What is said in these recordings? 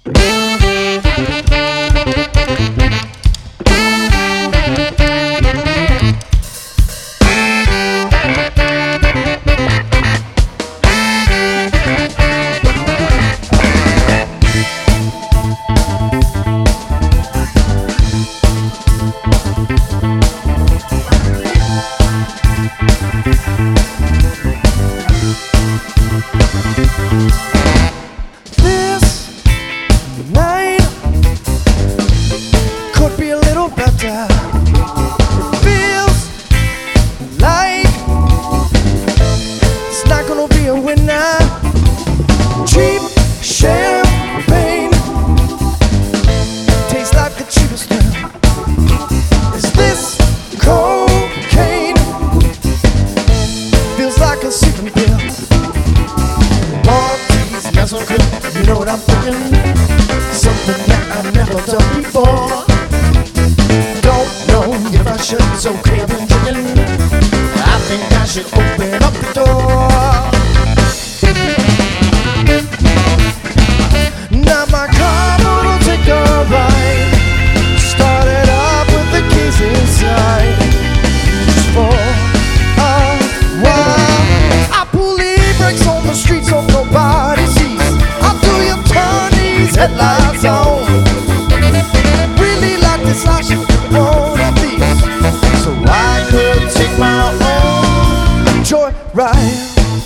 You know what I'm thinking? Something that I've never done before. Don't know if I should, it's okay, I've been drinking. I think I should open up the door. Now my car will take a ride. Started up with the keys inside. Just for a while. I pull e-brakes on the streets so nobody sees. Headlights on. Really like this life, one of these, so I could take my own joyride.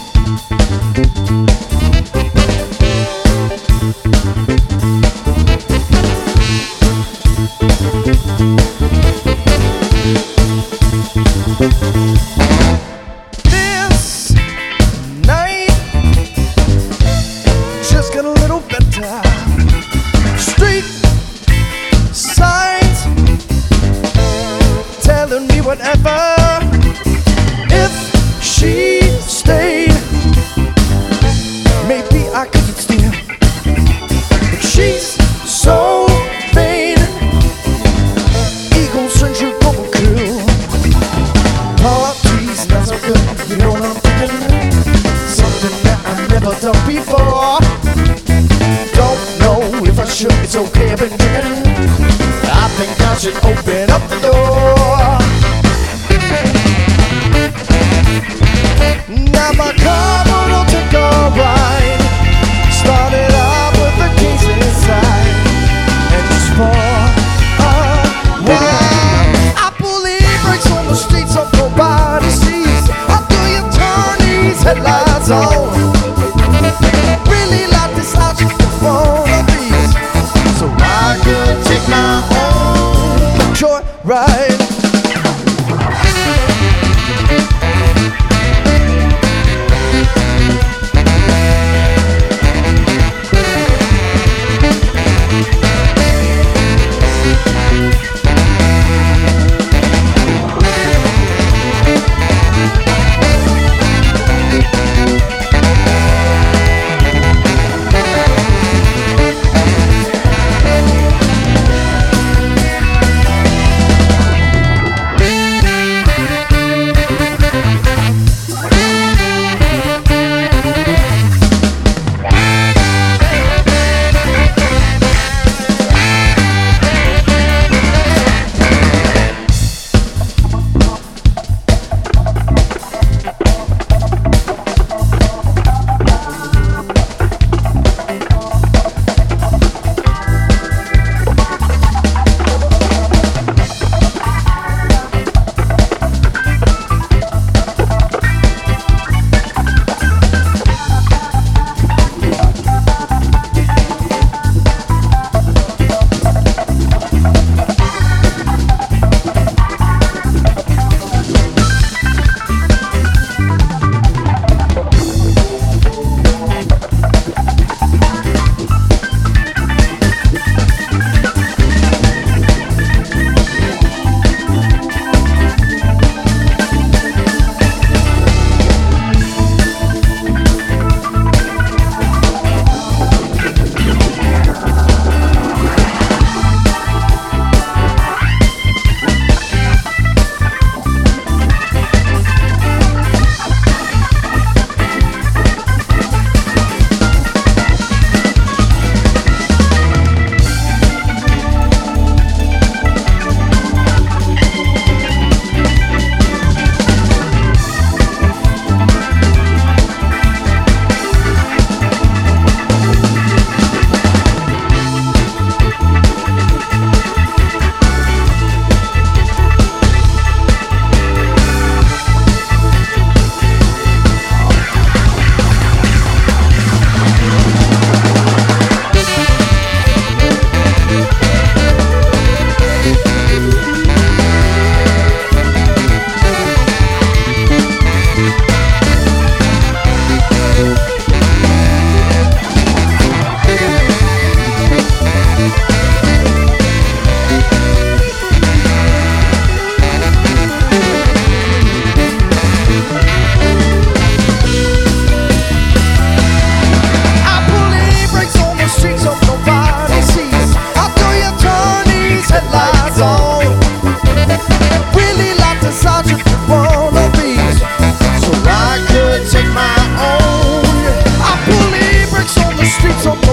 This night just got a little better. Street signs telling me whatever. If she stayed, maybe I could steal. But she's so vain, egocentric, overkill. Parties not so good, you know what I'm thinking? Something that I've never done before. If I should, it's okay, I've been drinking. I think I should open up the door. Now my car will take a ride. Started up with the keys inside. And just for a while, I pull e-brakes on the streets so nobody sees. I do your turnies, headlights on. Really like this house just for fun. So I could take my own streets of